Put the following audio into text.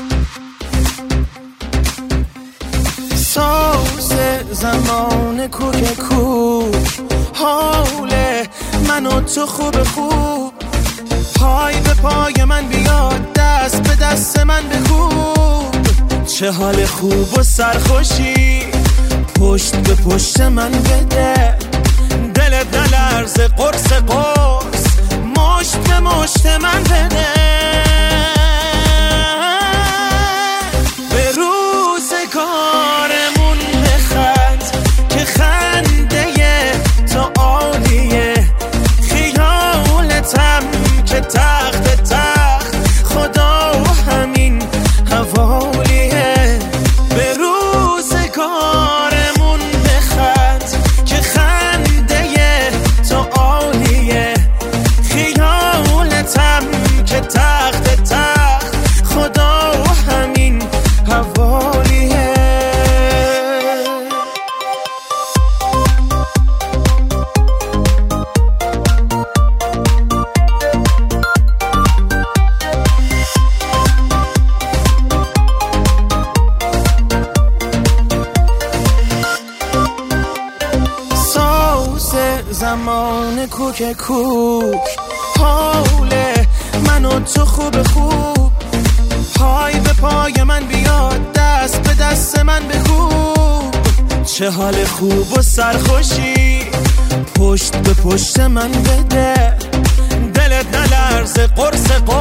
ساز زمان کوک کوک حال من و تو خوب خوب پای به پای من بیاد دست به دست من بکوب چه حال خوب و سرخوشی پشت به پشت من بده دلت نلرزه قرص قرص مشت به مشت من بده به روزگارمون بخند که خنده تو عالیه خیالتم که تخت تخت خدا و همین حوالیه به روزگارمون بخند که خنده تو عالیه خیالتم که تخت تخت خدا و همین حوالیه زمان کوک کوک حال من و تو خوب خوب پای به پای من بیاد دست به دست من بکوب چه حال خوب و سرخوشی پشت به پشت من بده دلت نلرزه قرص قرص